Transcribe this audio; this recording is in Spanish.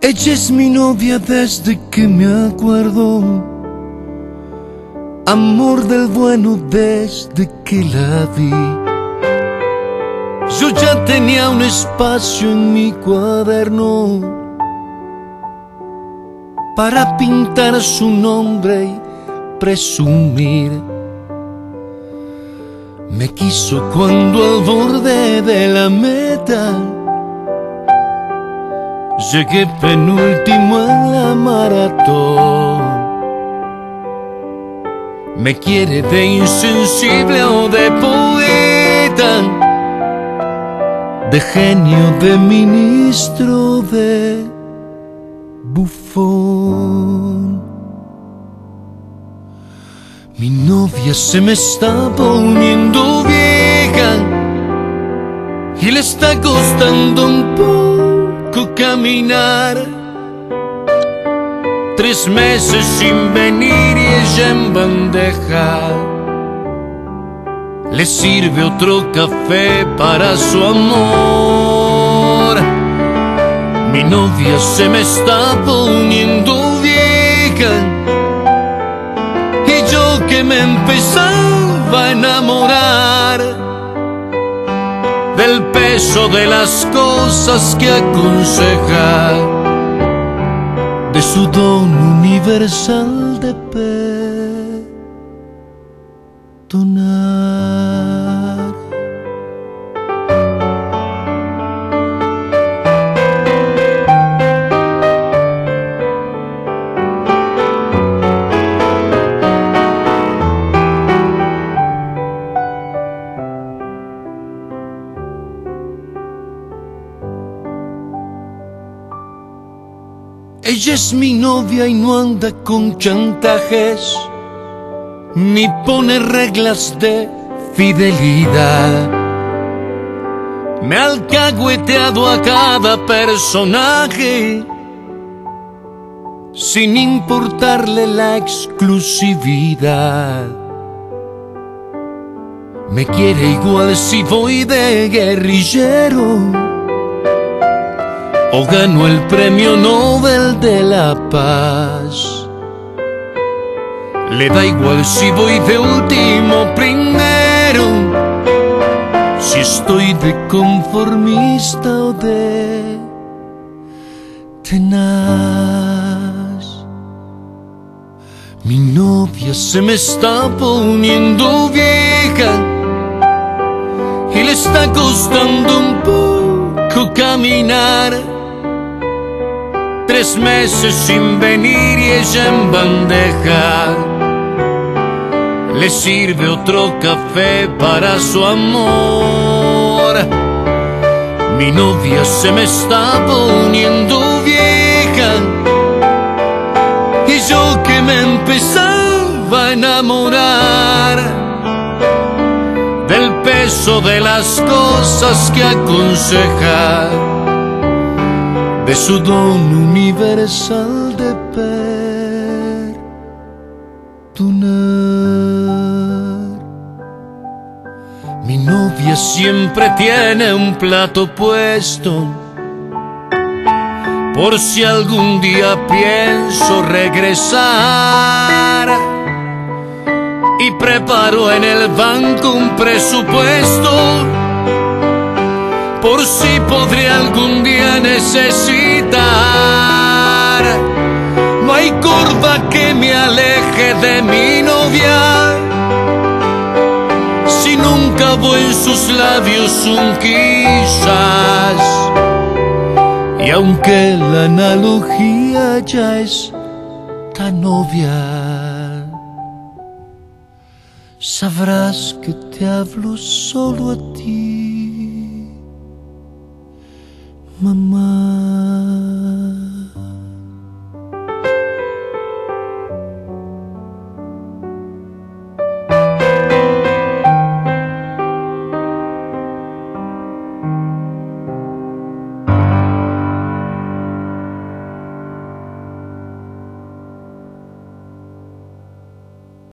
Ella es mi novia desde que me acuerdo, amor del bueno desde que la vi. Yo ya tenía un espacio en mi cuaderno para pintar su nombre y presumir. Me quiso cuando al borde de la meta llegué penúltimo en la maratón. Me quiere de insensible o de poeta, de genio, de ministro, de bufón. Mi novia se me está poniendo vieja y le está costando un poco caminar. 3 meses sin venir y ella en bandeja le sirve otro café para su amor. Mi novia se me está poniendo vieja y yo que me empezaba a enamorar del peso de las cosas que aconseja, de su don universal de perdonar. Ella es mi novia y no anda con chantajes, ni pone reglas de fidelidad. Me ha alcahueteado a cada personaje sin importarle la exclusividad. Me quiere igual si voy de guerrillero o gano el premio Nobel de la Paz. Le da igual si voy de último primero, si estoy de conformista o de tenaz. Mi novia se me está poniendo vieja y le está costando un poco caminar. 3 meses sin venir y ella en bandeja le sirve otro café para su amor. Mi novia se me está poniendo vieja y yo que me empezaba a enamorar del peso de las cosas que aconseja, de su don universal de perdonar. Mi novia siempre tiene un plato puesto por si algún día pienso regresar, y preparo en el banco un presupuesto por si podré algún día necesitar. No hay curva que me aleje de mi novia si nunca voy en sus labios un quizás. Y aunque la analogía ya es tan obvia, sabrás que te hablo solo a ti, mamá.